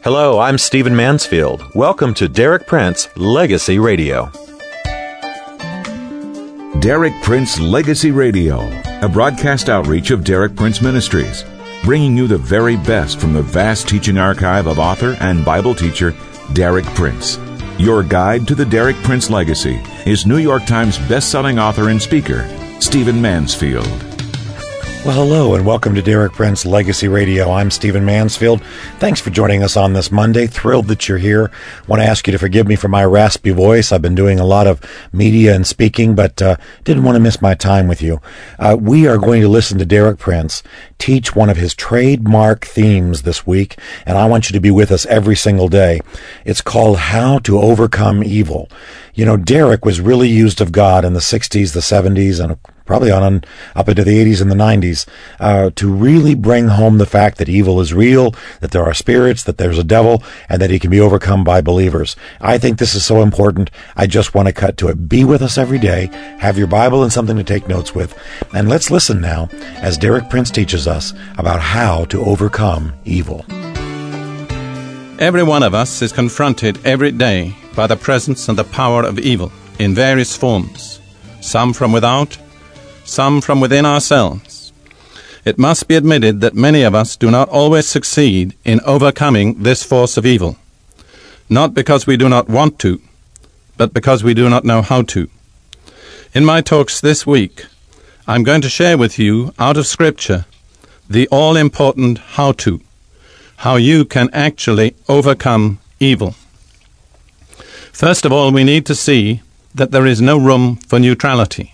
Hello, I'm Stephen Mansfield. Welcome to Derek Prince Legacy Radio. Derek Prince Legacy Radio, a broadcast outreach of Derek Prince Ministries, bringing you the very best from the vast teaching archive of author and Bible teacher Derek Prince. Your guide to the Derek Prince legacy is New York Times best-selling author and speaker, Stephen Mansfield. Well, hello, and welcome to Derek Prince Legacy Radio. I'm Stephen Mansfield. Thanks for joining us on this Monday. Thrilled that you're here. Want to ask you to forgive me for my raspy voice. I've been doing a lot of media and speaking, but didn't want to miss my time with you. We are going to listen to Derek Prince teach one of his trademark themes this week, and I want you to be with us every single day. It's called How to Overcome Evil. You know, Derek was really used of God in the 60s, the 70s, and probably on up into the 80s and the 90s, to really bring home the fact that evil is real, that there are spirits, that there's a devil, and that he can be overcome by believers. I think this is so important. I just want to cut to it. Be with us every day. Have your Bible and something to take notes with. And let's listen now as Derek Prince teaches us about how to overcome evil. Every one of us is confronted every day by the presence and the power of evil in various forms, some from without, some from within ourselves. It must be admitted that many of us do not always succeed in overcoming this force of evil, not because we do not want to, but because we do not know how to. In my talks this week, I'm going to share with you, out of Scripture, the all-important how-to, how you can actually overcome evil. First of all, we need to see that there is no room for neutrality.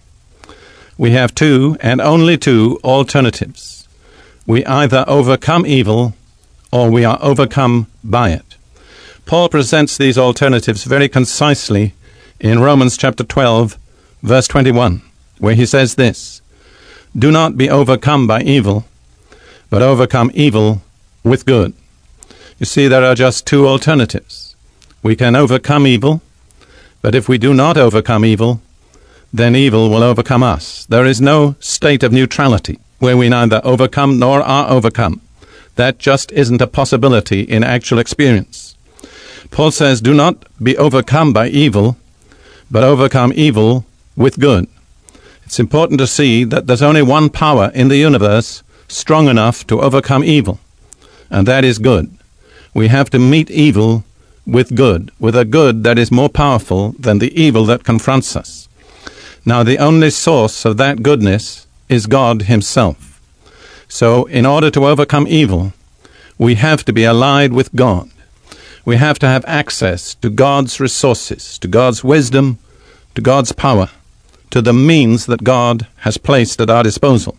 We have two, and only two, alternatives. We either overcome evil, or we are overcome by it. Paul presents these alternatives very concisely in Romans chapter 12, verse 21, where he says this: "Do not be overcome by evil, but overcome evil with good." You see, there are just two alternatives. We can overcome evil, but if we do not overcome evil, then evil will overcome us. There is no state of neutrality where we neither overcome nor are overcome. That just isn't a possibility in actual experience. Paul says, do not be overcome by evil, but overcome evil with good. It's important to see that there's only one power in the universe strong enough to overcome evil, and that is good. We have to meet evil with good, with a good that is more powerful than the evil that confronts us. Now, the only source of that goodness is God himself. So, in order to overcome evil, we have to be allied with God. We have to have access to God's resources, to God's wisdom, to God's power, to the means that God has placed at our disposal.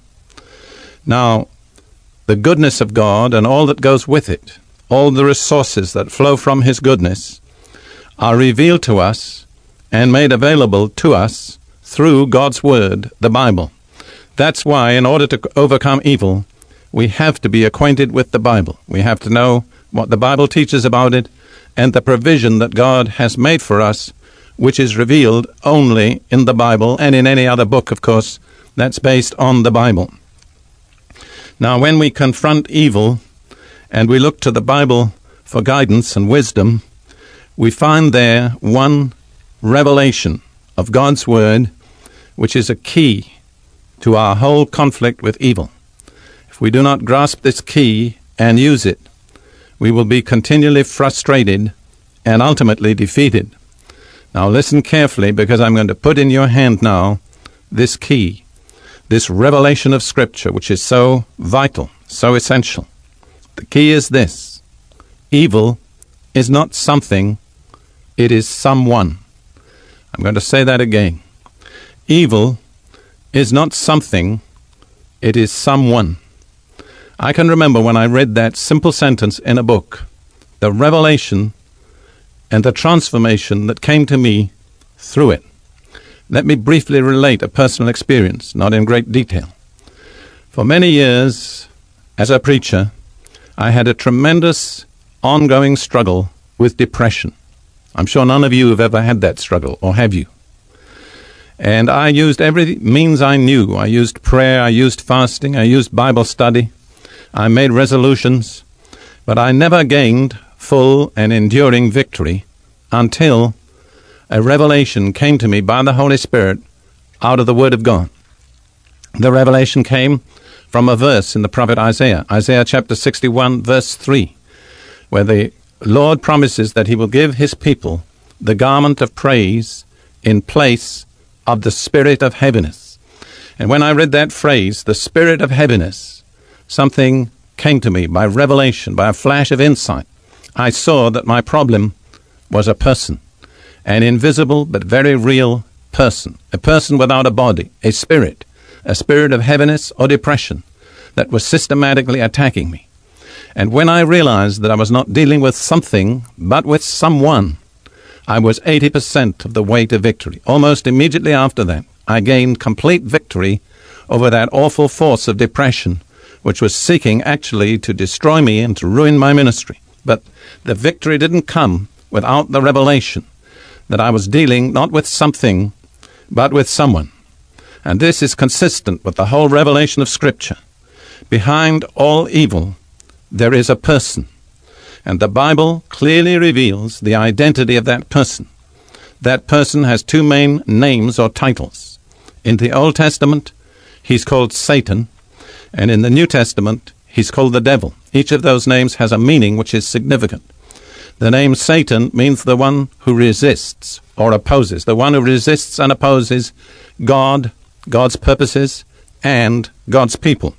Now, the goodness of God and all that goes with it, all the resources that flow from his goodness, are revealed to us and made available to us through God's Word, the Bible. That's why, in order to overcome evil, we have to be acquainted with the Bible. We have to know what the Bible teaches about it and the provision that God has made for us, which is revealed only in the Bible and in any other book, of course, that's based on the Bible. Now, when we confront evil and we look to the Bible for guidance and wisdom, we find there one revelation of God's Word, which is a key to our whole conflict with evil. If we do not grasp this key and use it, we will be continually frustrated and ultimately defeated. Now listen carefully, because I'm going to put in your hand now this key, this revelation of Scripture, which is so vital, so essential. The key is this: evil is not something, it is someone. I'm going to say that again. Evil is not something, it is someone. I can remember when I read that simple sentence in a book, the revelation and the transformation that came to me through it. Let me briefly relate a personal experience, not in great detail. For many years, as a preacher, I had a tremendous ongoing struggle with depression. I'm sure none of you have ever had that struggle, or have you? And I used every means I knew. I used prayer, I used fasting, I used Bible study. I made resolutions, but I never gained full and enduring victory until a revelation came to me by the Holy Spirit out of the Word of God. The revelation came from a verse in the prophet Isaiah, Isaiah chapter 61, verse 3, where the Lord promises that he will give his people the garment of praise in place of the spirit of heaviness. And when I read that phrase, the spirit of heaviness, something came to me by revelation, by a flash of insight. I saw that my problem was a person, an invisible but very real person, a person without a body, a spirit of heaviness or depression that was systematically attacking me. And when I realized that I was not dealing with something, but with someone, I was 80% of the way to victory. Almost immediately after that, I gained complete victory over that awful force of depression, which was seeking actually to destroy me and to ruin my ministry. But the victory didn't come without the revelation that I was dealing not with something, but with someone. And this is consistent with the whole revelation of Scripture. Behind all evil, there is a person. And the Bible clearly reveals the identity of that person. That person has two main names or titles. In the Old Testament, he's called Satan, and in the New Testament, he's called the devil. Each of those names has a meaning which is significant. The name Satan means the one who resists or opposes, the one who resists and opposes God, God's purposes, and God's people.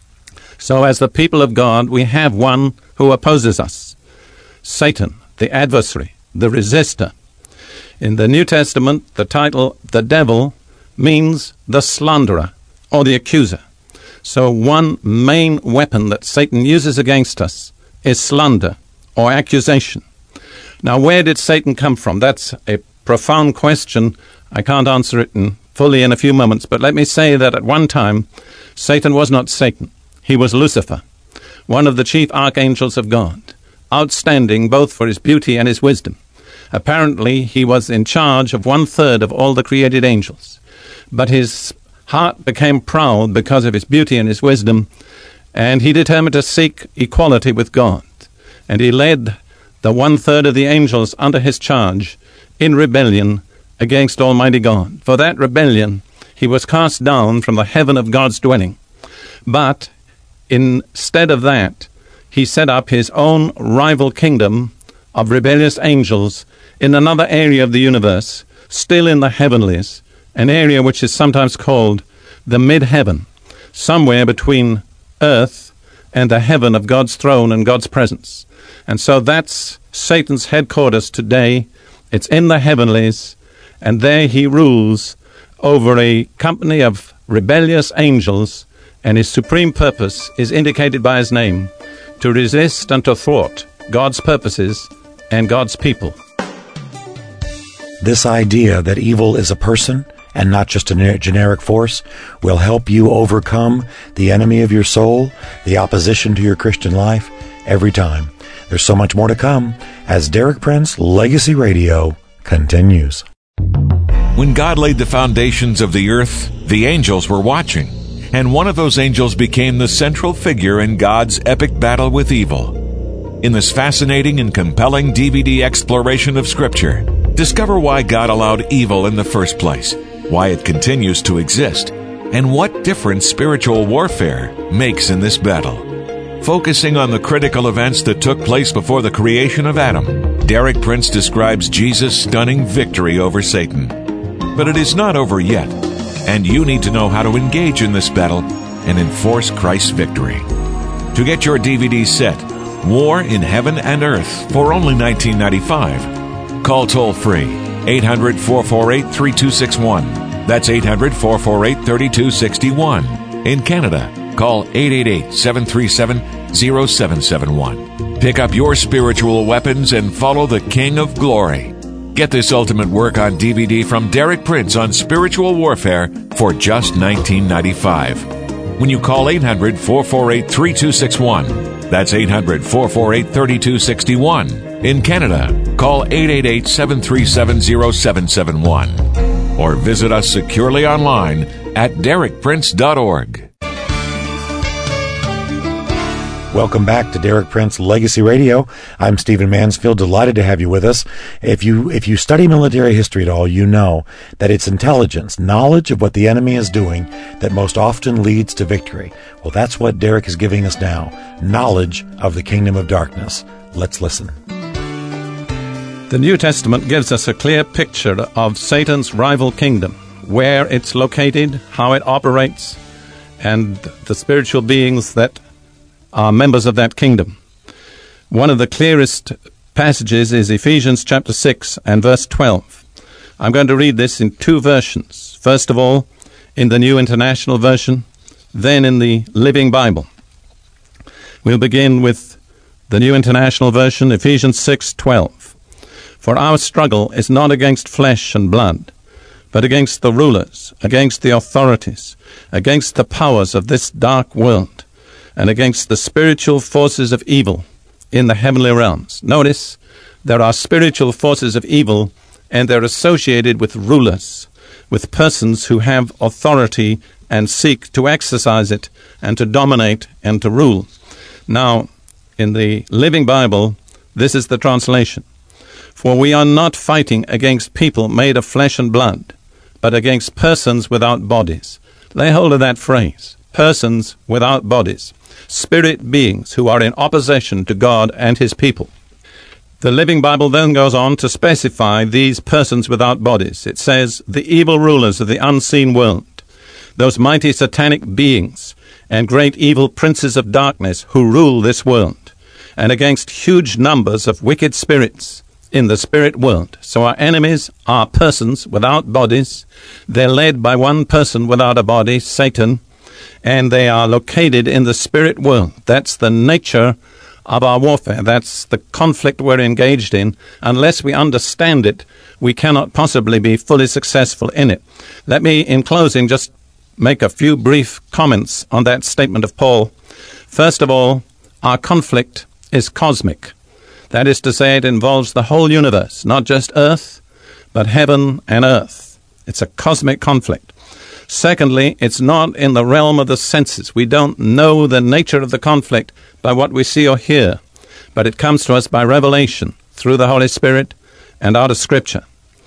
So as the people of God, we have one who opposes us. Satan, the adversary, the resistor. In the New Testament, the title, the devil, means the slanderer or the accuser. So one main weapon that Satan uses against us is slander or accusation. Now, where did Satan come from? That's a profound question. I can't answer it fully in a few moments, but let me say that at one time, Satan was not Satan. He was Lucifer, one of the chief archangels of God, outstanding both for his beauty and his wisdom. Apparently, he was in charge of 1/3 of all the created angels. But his heart became proud because of his beauty and his wisdom, and he determined to seek equality with God. And he led the 1/3 of the angels under his charge in rebellion against Almighty God. For that rebellion, he was cast down from the heaven of God's dwelling. But instead of that, he set up his own rival kingdom of rebellious angels in another area of the universe, still in the heavenlies, an area which is sometimes called the mid-heaven, somewhere between earth and the heaven of God's throne and God's presence. And so that's Satan's headquarters today. It's in the heavenlies, and there he rules over a company of rebellious angels, and his supreme purpose is indicated by his name, to resist and to thwart God's purposes and God's people. This idea that evil is a person and not just a generic force will help you overcome the enemy of your soul, the opposition to your Christian life, every time. There's so much more to come as Derek Prince Legacy Radio continues. When God laid the foundations of the earth, the angels were watching, and one of those angels became the central figure in God's epic battle with evil. In this fascinating and compelling DVD exploration of Scripture, discover why God allowed evil in the first place, why it continues to exist, and what difference spiritual warfare makes in this battle. Focusing on the critical events that took place before the creation of Adam, Derek Prince describes Jesus' stunning victory over Satan. But it is not over yet, and you need to know how to engage in this battle and enforce Christ's victory. To get your DVD set, War in Heaven and Earth, for only $19.95, call toll-free 800-448-3261. That's 800-448-3261. In Canada, call 888-737-0771. Pick up your spiritual weapons and follow the King of Glory. Get this ultimate work on DVD from Derek Prince on spiritual warfare for just $19.95. When you call 800-448-3261. That's 800-448-3261. In Canada, call 888-737-0771. Or visit us securely online at derekprince.org. Welcome back to Derek Prince Legacy Radio. I'm Stephen Mansfield, delighted to have you with us. If you study military history at all, you know that it's intelligence, knowledge of what the enemy is doing, that most often leads to victory. Well, that's what Derek is giving us now, knowledge of the kingdom of darkness. Let's listen. The New Testament gives us a clear picture of Satan's rival kingdom, where it's located, how it operates, and the spiritual beings that are members of that kingdom. One of the clearest passages is Ephesians chapter 6 and verse 12. I'm going to read this in two versions. First of all, in the New International Version, then in the Living Bible. We'll begin with the New International Version, Ephesians 6:12. For our struggle is not against flesh and blood, but against the rulers, against the authorities, against the powers of this dark world, and against the spiritual forces of evil in the heavenly realms. Notice, there are spiritual forces of evil, and they're associated with rulers, with persons who have authority and seek to exercise it and to dominate and to rule. Now, in the Living Bible, this is the translation. For we are not fighting against people made of flesh and blood, but against persons without bodies. Lay hold of that phrase, persons without bodies. Spirit beings who are in opposition to God and his people. The Living Bible then goes on to specify these persons without bodies. It says, the evil rulers of the unseen world, those mighty satanic beings and great evil princes of darkness who rule this world, and against huge numbers of wicked spirits in the spirit world. So our enemies are persons without bodies. They're led by one person without a body, Satan, and they are located in the spirit world. That's the nature of our warfare. That's the conflict we're engaged in. Unless we understand it, we cannot possibly be fully successful in it. Let me, in closing, just make a few brief comments on that statement of Paul. First of all, our conflict is cosmic. That is to say, it involves the whole universe, not just earth, but heaven and earth. It's a cosmic conflict. Secondly, it's not in the realm of the senses. We don't know the nature of the conflict by what we see or hear, but it comes to us by revelation through the Holy Spirit and out of Scripture.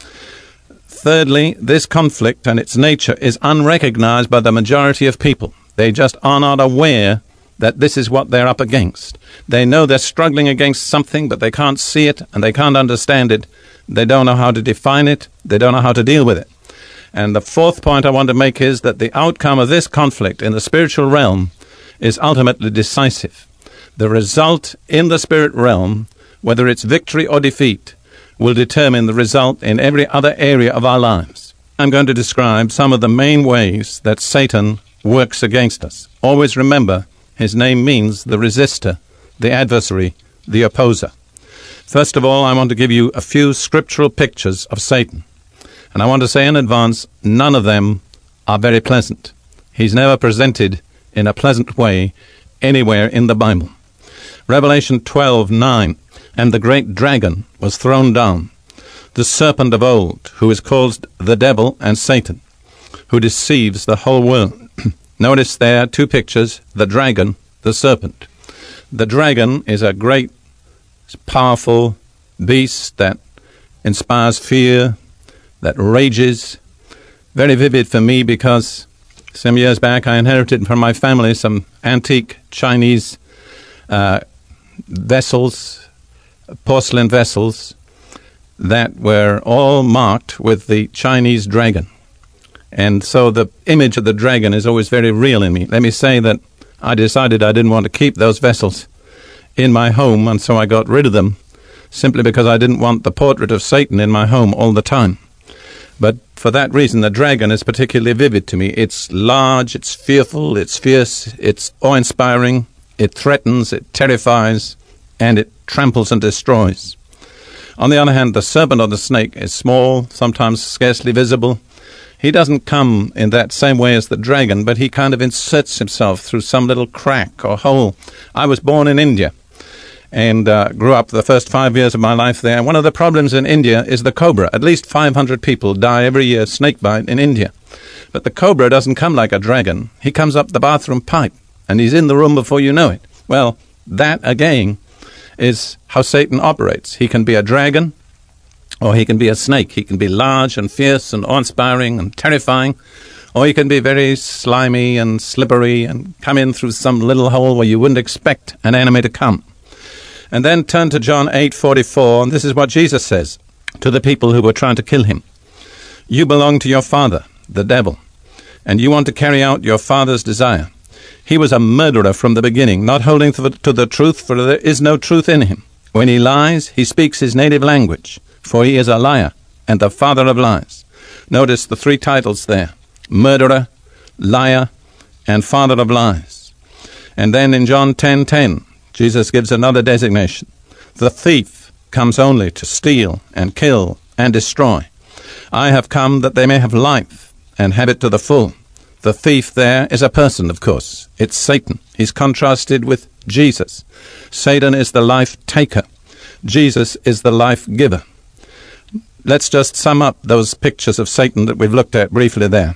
Thirdly, this conflict and its nature is unrecognized by the majority of people. They just are not aware that this is what they're up against. They know they're struggling against something, but they can't see it and they can't understand it. They don't know how to define it. They don't know how to deal with it. And the fourth point I want to make is that the outcome of this conflict in the spiritual realm is ultimately decisive. The result in the spirit realm, whether it's victory or defeat, will determine the result in every other area of our lives. I'm going to describe some of the main ways that Satan works against us. Always remember, his name means the resistor, the adversary, the opposer. First of all, I want to give you a few scriptural pictures of Satan. And I want to say in advance, none of them are very pleasant. He's never presented in a pleasant way anywhere in the Bible. Revelation 12:9, and the great dragon was thrown down, the serpent of old, who is called the devil and Satan, who deceives the whole world. Notice there two pictures, the dragon, the serpent. The dragon is a great, powerful beast that inspires fear, that rages. Very vivid for me because some years back I inherited from my family some antique Chinese vessels, porcelain vessels, that were all marked with the Chinese dragon. And so the image of the dragon is always very real in me. Let me say that I decided I didn't want to keep those vessels in my home, and so I got rid of them simply because I didn't want the portrait of Satan in my home all the time. But for that reason, the dragon is particularly vivid to me. It's large, it's fearful, it's fierce, it's awe-inspiring, it threatens, it terrifies, and it tramples and destroys. On the other hand, the serpent or the snake is small, sometimes scarcely visible. He doesn't come in that same way as the dragon, but he kind of inserts himself through some little crack or hole. I was born in India and grew up the first 5 years of my life there. One of the problems in India is the cobra. At least 500 people die every year snakebite in India. But the cobra doesn't come like a dragon. He comes up the bathroom pipe, and he's in the room before you know it. Well, That, again, is how Satan operates. He can be a dragon, or he can be a snake. He can be large and fierce and awe-inspiring and terrifying, or he can be very slimy and slippery and come in through some little hole where you wouldn't expect an enemy to come. And then turn to John 8:44, and this is what Jesus says to the people who were trying to kill him. You belong to your father, the devil, and you want to carry out your father's desire. He was a murderer from the beginning, not holding to the truth, for there is no truth in him. When he lies, he speaks his native language, for he is a liar and the father of lies. Notice the three titles there: murderer, liar, and father of lies. And then in John 10:10, Jesus gives another designation. The thief comes only to steal and kill and destroy. I have come that they may have life and have it to the full. The thief there is a person, of course. It's Satan. He's contrasted with Jesus. Satan is the life taker. Jesus is the life giver. Let's just sum up those pictures of Satan that we've looked at briefly there.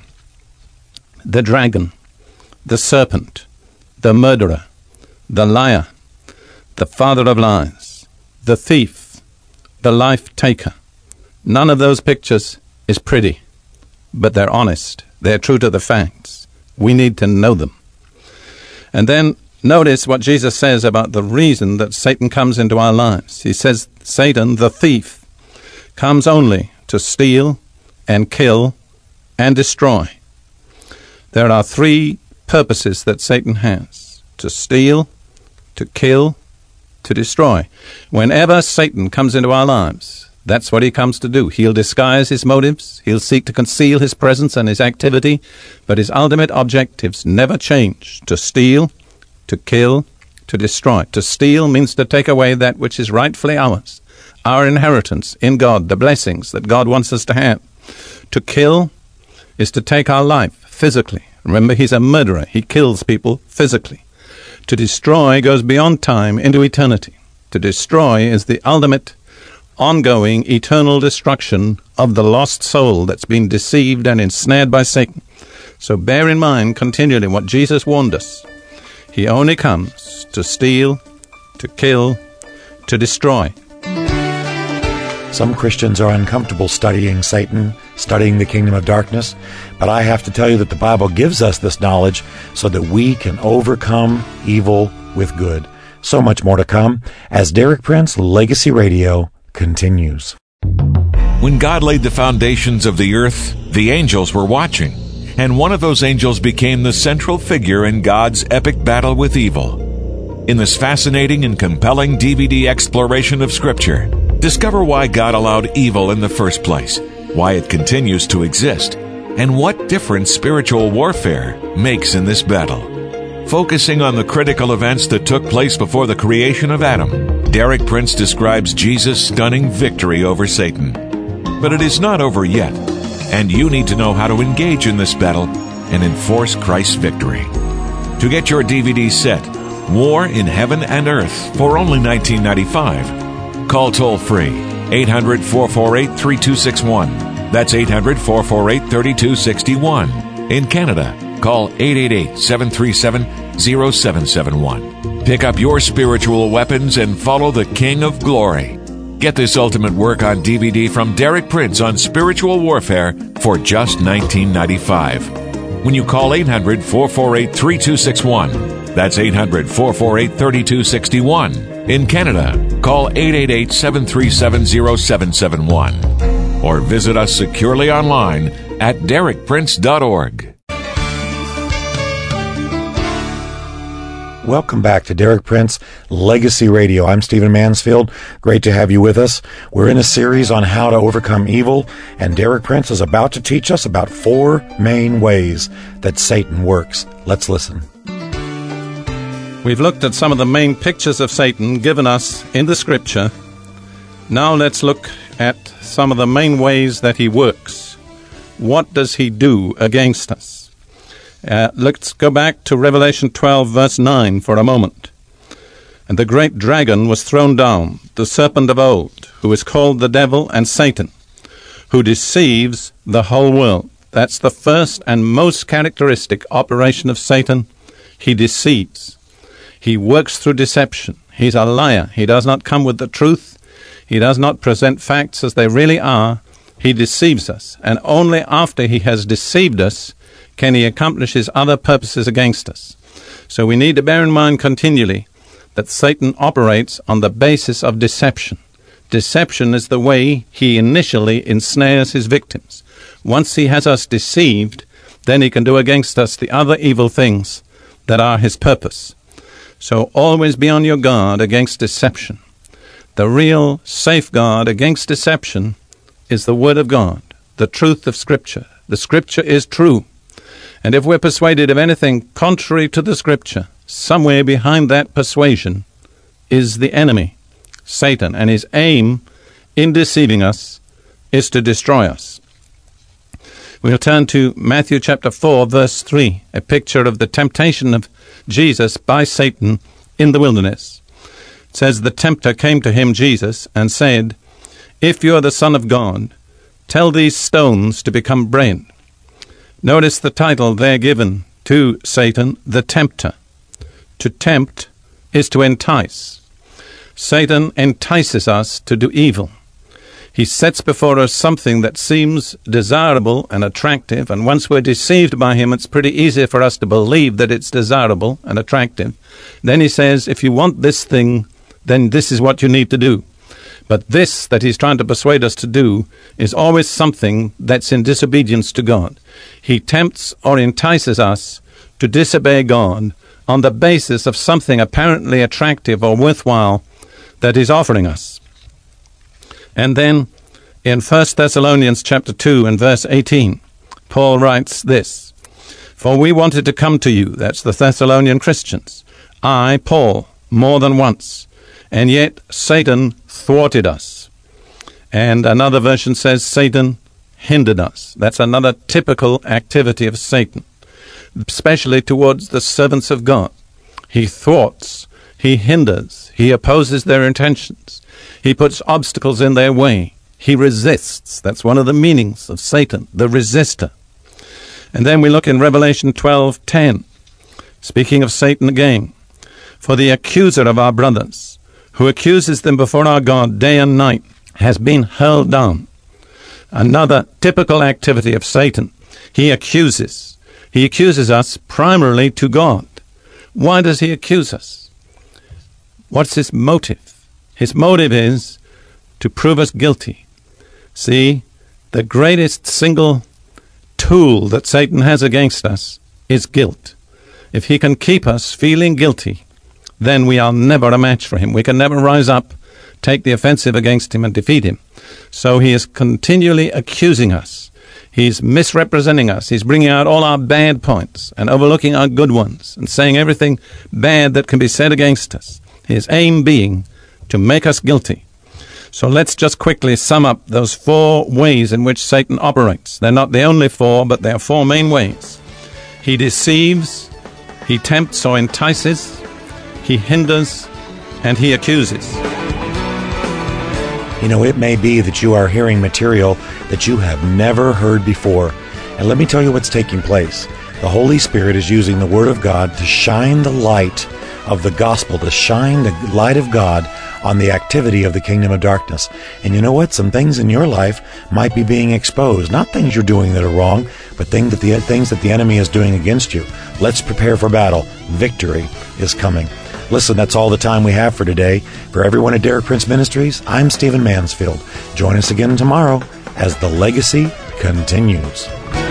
The dragon, the serpent, the murderer, the liar, the father of lies, the thief, the life taker. None of those pictures is pretty, but they're honest. They're true to the facts. We need to know them. And then notice what Jesus says about the reason that Satan comes into our lives. He says, Satan, the thief, comes only to steal and kill and destroy. There are three purposes that Satan has: to steal, to kill, to destroy. Whenever Satan comes into our lives, that's what he comes to do. He'll disguise his motives. He'll seek to conceal his presence and his activity, but his ultimate objectives never change: to steal, to kill, to destroy. To steal means to take away that which is rightfully ours, our inheritance in God, the blessings that God wants us to have. To kill is to take our life physically. Remember, he's a murderer. He kills people physically. To destroy goes beyond time into eternity. To destroy is the ultimate, ongoing, eternal destruction of the lost soul that's been deceived and ensnared by Satan. So bear in mind continually what Jesus warned us. He only comes to steal, to kill, to destroy. Some Christians are uncomfortable studying Satan, studying the kingdom of darkness, but I have to tell you that the Bible gives us this knowledge so that we can overcome evil with good. So much more to come as Derek Prince Legacy Radio continues. When God laid the foundations of the earth, the angels were watching, and one of those angels became the central figure in God's epic battle with evil. In this fascinating and compelling DVD exploration of Scripture, discover why God allowed evil in the first place, why it continues to exist, and what difference spiritual warfare makes in this battle. Focusing on the critical events that took place before the creation of Adam, Derek Prince describes Jesus' stunning victory over Satan. But it is not over yet, and you need to know how to engage in this battle and enforce Christ's victory. To get your DVD set, War in Heaven and Earth, for only $19.95, call toll-free 800-448-3261. That's 800-448-3261. In Canada, call 888-737-0771. Pick up your spiritual weapons and follow the King of Glory. Get this ultimate work on DVD from Derek Prince on spiritual warfare for just $19.95. When you call 800-448-3261, that's 800-448-3261. In Canada, call 888-737-0771. Or visit us securely online at derekprince.org. Welcome back to Derek Prince Legacy Radio. I'm Stephen Mansfield. Great to have you with us. We're in a series on how to overcome evil, and Derek Prince is about to teach us about 4 main ways that Satan works. Let's listen. We've looked at some of the main pictures of Satan given us in the Scripture. Now let's look at some of the main ways that he works. What does he do against us? Let's go back to Revelation 12, verse 9 for a moment. And the great dragon was thrown down, the serpent of old, who is called the devil and Satan, who deceives the whole world. That's the first and most characteristic operation of Satan. He deceives. He works through deception. He's a liar. He does not come with the truth. He does not present facts as they really are. He deceives us. And only after he has deceived us can he accomplish his other purposes against us. So we need to bear in mind continually that Satan operates on the basis of deception. Deception is the way he initially ensnares his victims. Once he has us deceived, then he can do against us the other evil things that are his purpose. So always be on your guard against deception. The real safeguard against deception is the Word of God, the truth of Scripture. The Scripture is true. And if we're persuaded of anything contrary to the Scripture, somewhere behind that persuasion is the enemy, Satan, and his aim in deceiving us is to destroy us. We'll turn to Matthew chapter 4, verse 3, a picture of the temptation of Jesus by Satan in the wilderness. It says, the tempter came to him, Jesus, and said, if you are the Son of God, tell these stones to become bread. Notice the title there given to Satan, the tempter. To tempt is to entice. Satan entices us to do evil. He sets before us something that seems desirable and attractive, and once we're deceived by him, it's pretty easy for us to believe that it's desirable and attractive. Then he says, if you want this thing, then this is what you need to do. But this that he's trying to persuade us to do is always something that's in disobedience to God. He tempts or entices us to disobey God on the basis of something apparently attractive or worthwhile that he's offering us. And then in 1 Thessalonians chapter 2 and verse 18, Paul writes this, for we wanted to come to you, that's the Thessalonian Christians, I, Paul, more than once, and yet Satan thwarted us. And another version says Satan hindered us. That's another typical activity of Satan, especially towards the servants of God. He thwarts, he hinders, he opposes their intentions. He puts obstacles in their way. He resists. That's one of the meanings of Satan, the resistor. And then we look in Revelation 12:10, speaking of Satan again. For the accuser of our brothers, who accuses them before our God day and night, has been hurled down. Another typical activity of Satan. He accuses. He accuses us primarily to God. Why does he accuse us? What's his motive? His motive is to prove us guilty. See, the greatest single tool that Satan has against us is guilt. If he can keep us feeling guilty, then we are never a match for him. We can never rise up, take the offensive against him and defeat him. So he is continually accusing us. He's misrepresenting us. He's bringing out all our bad points and overlooking our good ones and saying everything bad that can be said against us. His aim being to make us guilty. So let's just quickly sum up those 4 ways in which Satan operates. They're not the only 4, but there are 4 main ways. He deceives, he tempts or entices, he hinders, and he accuses. You know, it may be that you are hearing material that you have never heard before. And let me tell you what's taking place. The Holy Spirit is using the Word of God to shine the light of the gospel, to shine the light of God on the activity of the kingdom of darkness. And you know what? Some things in your life might be being exposed. Not things you're doing that are wrong, but things that the enemy is doing against you. Let's prepare for battle. Victory is coming. Listen, that's all the time we have for today. For everyone at Derek Prince Ministries, I'm Stephen Mansfield. Join us again tomorrow as the legacy continues.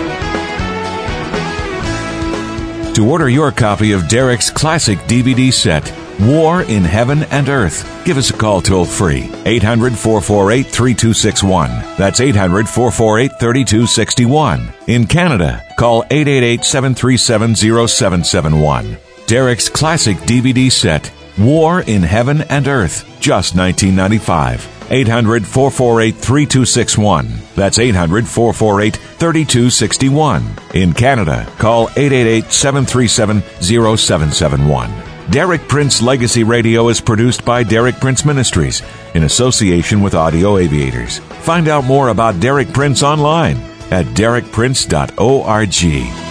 To order your copy of Derek's classic DVD set, War in Heaven and Earth, give us a call toll-free, 800-448-3261. That's 800-448-3261. In Canada, call 888-737-0771. Derek's classic DVD set, War in Heaven and Earth, just $19.95. 800-448-3261. That's 800-448-3261. In Canada, call 888-737-0771. Derek Prince Legacy Radio is produced by Derek Prince Ministries in association with Audio Aviators. Find out more about Derek Prince online at derekprince.org.